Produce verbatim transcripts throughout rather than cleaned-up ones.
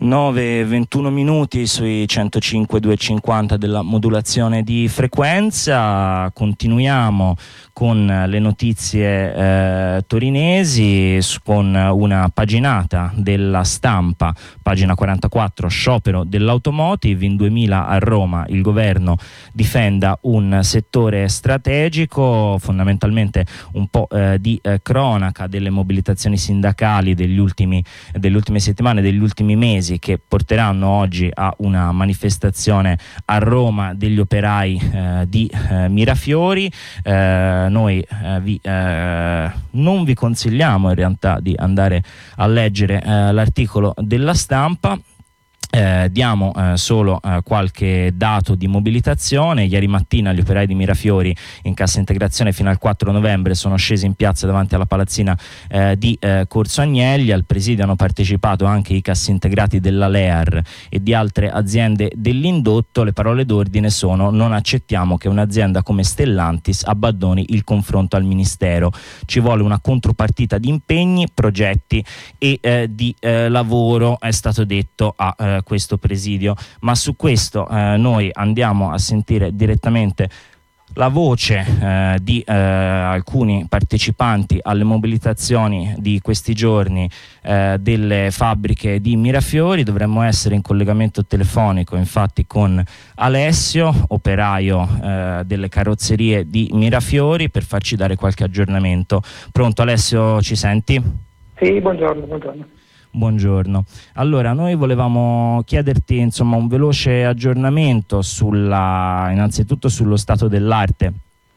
nove e ventuno minuti sui centocinque duecentocinquanta della modulazione di frequenza. Continuiamo con le notizie eh, torinesi, con una paginata della Stampa, pagina quarantaquattro, sciopero dell'automotive. In duemila a Roma il governo difenda un settore strategico, fondamentalmente un po' eh, di eh, cronaca delle mobilitazioni sindacali degli ultimi, delle ultime settimane, degli ultimi mesi, che porteranno oggi a una manifestazione a Roma degli operai eh, di eh, Mirafiori. Eh, noi eh, vi, eh, non vi consigliamo in realtà di andare a leggere eh, l'articolo della Stampa. Eh, diamo eh, solo eh, qualche dato di mobilitazione. Ieri mattina gli operai di Mirafiori in cassa integrazione fino al quattro novembre sono scesi in piazza davanti alla palazzina eh, di eh, Corso Agnelli. Al presidio hanno partecipato anche i cassintegrati della Lear e di altre aziende dell'indotto. Le parole d'ordine sono: non accettiamo che un'azienda come Stellantis abbandoni il confronto al Ministero, ci vuole una contropartita di impegni, progetti e eh, di eh, lavoro, è stato detto a eh, questo presidio. Ma su questo eh, noi andiamo a sentire direttamente la voce eh, di eh, alcuni partecipanti alle mobilitazioni di questi giorni eh, delle fabbriche di Mirafiori. Dovremmo essere in collegamento telefonico infatti con Alessio, operaio eh, delle carrozzerie di Mirafiori, per farci dare qualche aggiornamento. Pronto Alessio, ci senti? Sì, buongiorno, buongiorno. Buongiorno. Allora, noi volevamo chiederti insomma un veloce aggiornamento sulla, innanzitutto sullo stato dell'arte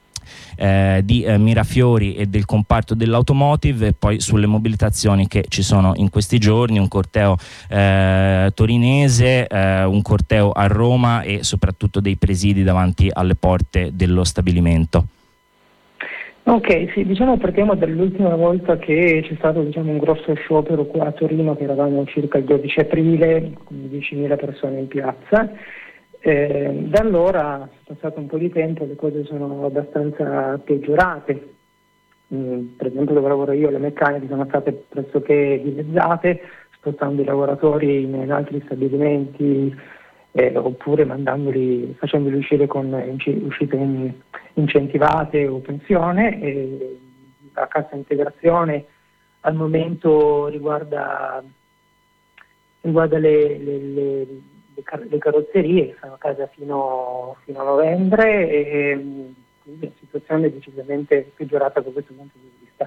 eh, di eh, Mirafiori e del comparto dell'automotive, e poi sulle mobilitazioni che ci sono in questi giorni, un corteo eh, torinese, eh, un corteo a Roma e soprattutto dei presidi davanti alle porte dello stabilimento. Ok, sì, diciamo partiamo dall'ultima volta che c'è stato diciamo, un grosso sciopero qua a Torino, che eravamo circa il dodici aprile, con diecimila persone in piazza. Eh, da allora è passato un po' di tempo, le cose sono abbastanza peggiorate. Mm, per esempio dove lavoro io le meccaniche sono state pressoché dimezzate, spostando i lavoratori in, in altri stabilimenti eh, oppure mandandoli, facendoli uscire con uscite in, incentivate o pensione. E la cassa integrazione al momento riguarda, riguarda le, le, le, le, car- le carrozzerie che sono a casa fino, fino a novembre, e quindi la situazione è decisamente peggiorata da questo punto di vista.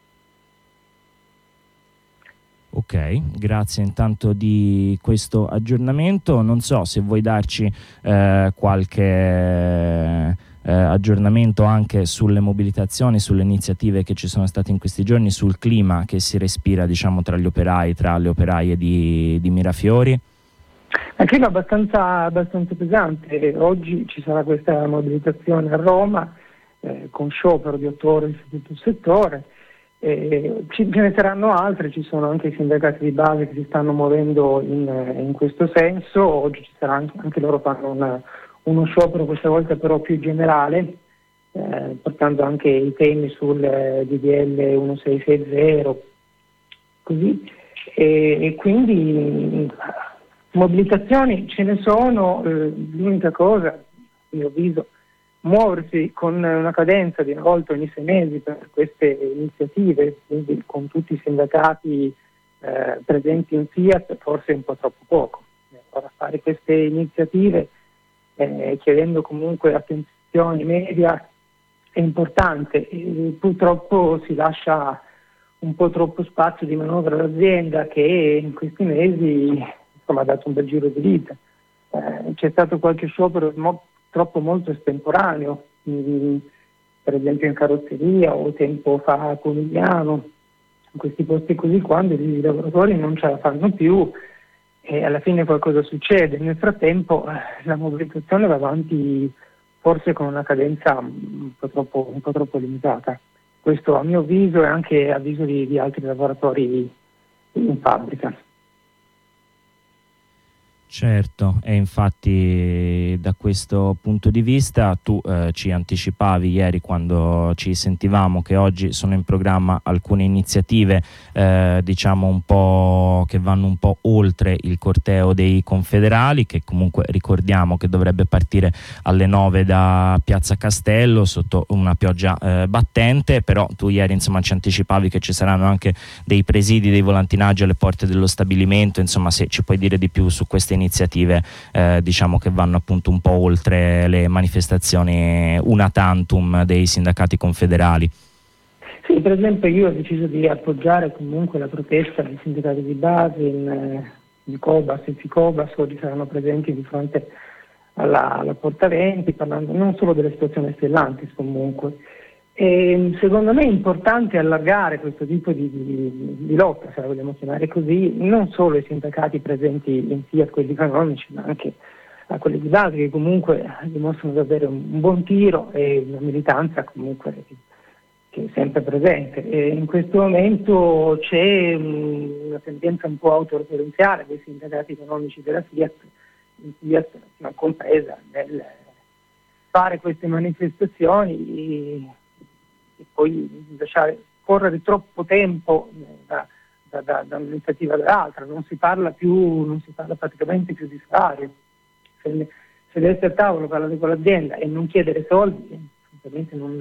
Ok, grazie intanto di questo aggiornamento. Non so se vuoi darci eh, qualche eh, aggiornamento anche sulle mobilitazioni, sulle iniziative che ci sono state in questi giorni, sul clima che si respira diciamo tra gli operai, tra le operaie di, di Mirafiori. Il clima è abbastanza, abbastanza pesante. Oggi ci sarà questa mobilitazione a Roma eh, con sciopero di otto ore su tutto il settore. Eh, ce ne saranno altre, ci sono anche i sindacati di base che si stanno muovendo in, in questo senso. Oggi ci sarà anche, anche loro fanno una, uno sciopero, questa volta però più generale, eh, portando anche i temi sul D D L milleseicentosessanta, così, e, e quindi mobilitazioni ce ne sono. Eh, l'unica cosa, a mio avviso, muoversi con una cadenza di una volta ogni sei mesi per queste iniziative, quindi con tutti i sindacati eh, presenti in Fiat, forse è un po' troppo poco. Ora, fare queste iniziative eh, chiedendo comunque attenzione media è importante, e purtroppo si lascia un po' troppo spazio di manovra all'azienda, che in questi mesi insomma, ha dato un bel giro di vita. Eh, c'è stato qualche sciopero mo- troppo molto estemporaneo, mh, per esempio in carrozzeria o tempo fa a Comigliano, in questi posti così, quando i lavoratori non ce la fanno più e alla fine qualcosa succede. Nel frattempo eh, la mobilitazione va avanti forse con una cadenza un po' troppo, un po' troppo limitata. Questo a mio avviso e anche a avviso di, di altri lavoratori in fabbrica. Certo, e infatti da questo punto di vista tu eh, ci anticipavi ieri quando ci sentivamo che oggi sono in programma alcune iniziative eh, diciamo un po' che vanno un po' oltre il corteo dei confederali, che comunque ricordiamo che dovrebbe partire alle nove da Piazza Castello sotto una pioggia eh, battente, però tu ieri insomma ci anticipavi che ci saranno anche dei presidi, dei volantinaggi alle porte dello stabilimento. Insomma, se ci puoi dire di più su queste iniziative eh, diciamo che vanno appunto un po' oltre le manifestazioni una tantum dei sindacati confederali. Sì, per esempio io ho deciso di appoggiare comunque la protesta dei sindacati di base in, eh, di Cobas e Ficobas. Oggi saranno presenti di fronte alla, alla Porta venti, parlando non solo della situazione Stellantis comunque. E secondo me è importante allargare questo tipo di, di, di lotta, se la vogliamo chiamare così, non solo ai sindacati presenti in Fiat, quelli economici, ma anche a quelli di base, che comunque dimostrano di avere un, un buon tiro e una militanza comunque che, che è sempre presente. E in questo momento c'è um, una tendenza un po' autoreferenziale dei sindacati economici della Fiat, in Fiat non compresa, nel fare queste manifestazioni e poi lasciare correre troppo tempo da, da, da, da un'iniziativa all'altra. Non si parla più, non si parla praticamente più di salario. Se, se deve essere a tavolo parlare con l'azienda e non chiedere soldi, ovviamente non,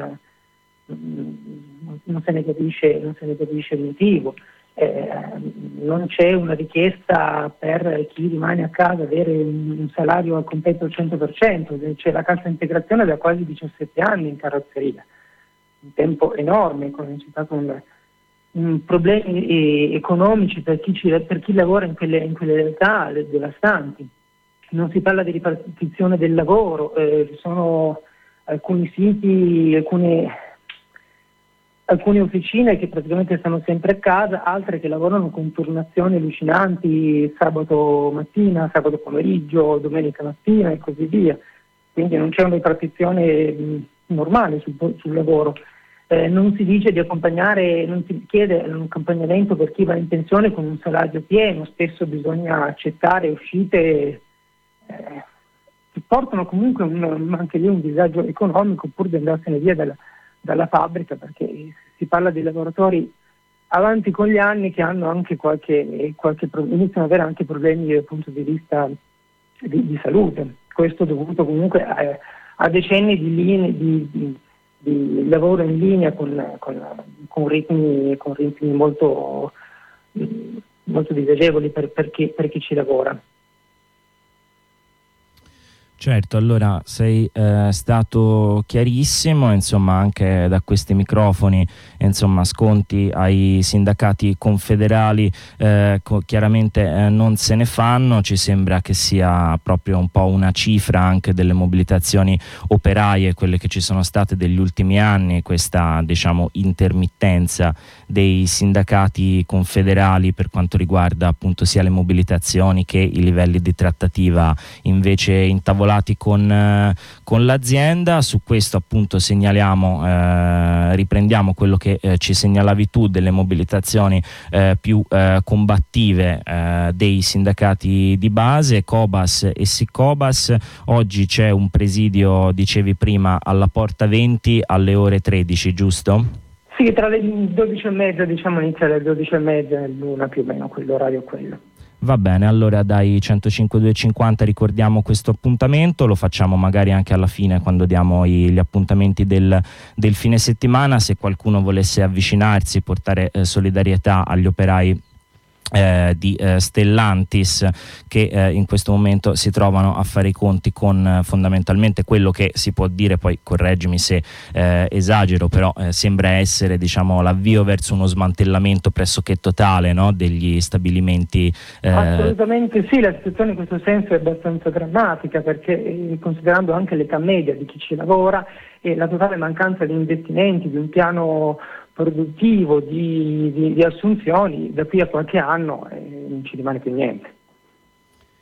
non, non se ne capisce, non se ne capisce il motivo. Eh, non c'è una richiesta per chi rimane a casa avere un, un salario al completo al cento per cento, c'è la cassa integrazione da quasi diciassette anni in carrozzeria, un tempo enorme, come citato un, un problemi eh, economici per chi, ci, per chi lavora in quelle, in quelle realtà devastanti. Non si parla di ripartizione del lavoro, eh, ci sono alcuni siti, alcune, alcune officine che praticamente stanno sempre a casa, altre che lavorano con turnazioni allucinanti sabato mattina, sabato pomeriggio, domenica mattina e così via. Quindi non c'è una ripartizione mh, normale sul, sul lavoro. Eh, non si dice di accompagnare, non si chiede un accompagnamento per chi va in pensione con un salario pieno, spesso bisogna accettare uscite eh, che portano comunque un, anche lì un disagio economico pur di andarsene via dalla, dalla fabbrica, perché si parla di lavoratori avanti con gli anni che hanno anche qualche, qualche iniziano ad avere anche problemi dal punto di vista di, di salute. Questo dovuto comunque a, a decenni di, linee, di, di, di lavoro in linea con, con, con ritmi, con ritmi molto, molto disagevoli per, per, chi, per chi ci lavora. Certo, allora sei eh, stato chiarissimo, insomma anche da questi microfoni, insomma sconti ai sindacati confederali eh, co- chiaramente eh, non se ne fanno. Ci sembra che sia proprio un po' una cifra anche delle mobilitazioni operaie, quelle che ci sono state degli ultimi anni, questa diciamo intermittenza dei sindacati confederali per quanto riguarda appunto sia le mobilitazioni che i livelli di trattativa invece intavolati con, eh, con l'azienda. Su questo appunto segnaliamo, eh, riprendiamo quello che eh, ci segnalavi tu delle mobilitazioni eh, più eh, combattive eh, dei sindacati di base, Cobas e Sicobas. Oggi c'è un presidio, dicevi prima, alla Porta venti alle ore tredici, giusto? Sì, tra le dodici e mezza, diciamo inizia alle dodici e mezza e l'una più o meno, quell'orario quello. Va bene, allora dai centocinque due cinquanta ricordiamo questo appuntamento, lo facciamo magari anche alla fine quando diamo i, gli appuntamenti del, del fine settimana. Se qualcuno volesse avvicinarsi, portare eh, solidarietà agli operai Eh, di eh, Stellantis che eh, in questo momento si trovano a fare i conti con eh, fondamentalmente quello che si può dire, poi correggimi se eh, esagero, però eh, sembra essere diciamo l'avvio verso uno smantellamento pressoché totale, no, degli stabilimenti. Eh... Assolutamente sì, la situazione in questo senso è abbastanza drammatica, perché eh, considerando anche l'età media di chi ci lavora e la totale mancanza di investimenti, di un piano produttivo, di, di, di assunzioni, da qui a qualche anno eh, non ci rimane più niente.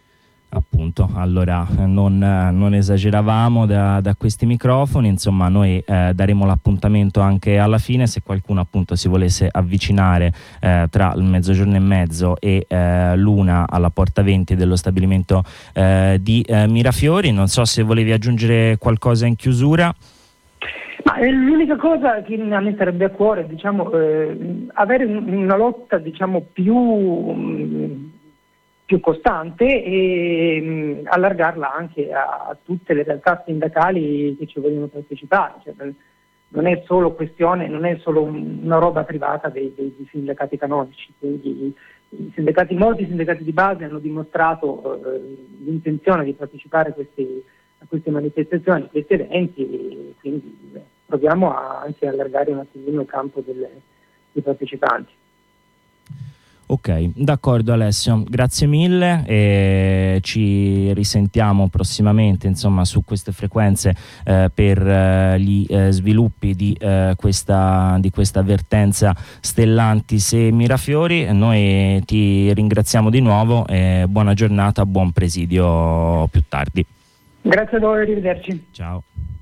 Appunto, allora non, non esageravamo da, da questi microfoni, insomma noi eh, daremo l'appuntamento anche alla fine, se qualcuno appunto si volesse avvicinare eh, tra il mezzogiorno e mezzo e eh, l'una alla porta venti dello stabilimento eh, di eh, Mirafiori. Non so se volevi aggiungere qualcosa in chiusura. Ma eh, l'unica cosa che a me sarebbe a cuore, diciamo, eh, avere un, una lotta, diciamo, più... Mh, più costante e mh, allargarla anche a, a tutte le realtà sindacali che ci vogliono partecipare. Cioè, non è solo questione, non è solo un, una roba privata dei, dei, dei sindacati canonici, quindi i sindacati, molti sindacati di base hanno dimostrato eh, l'intenzione di partecipare a, questi, a queste manifestazioni, a questi eventi, e quindi beh, proviamo a, anche a allargare un attimino il campo delle, dei partecipanti. Ok, d'accordo Alessio, grazie mille e ci risentiamo prossimamente insomma su queste frequenze eh, per eh, gli eh, sviluppi di, eh, questa, di questa vertenza Stellantis e Mirafiori. Noi ti ringraziamo di nuovo e buona giornata, buon presidio più tardi. Grazie a voi, arrivederci. Ciao.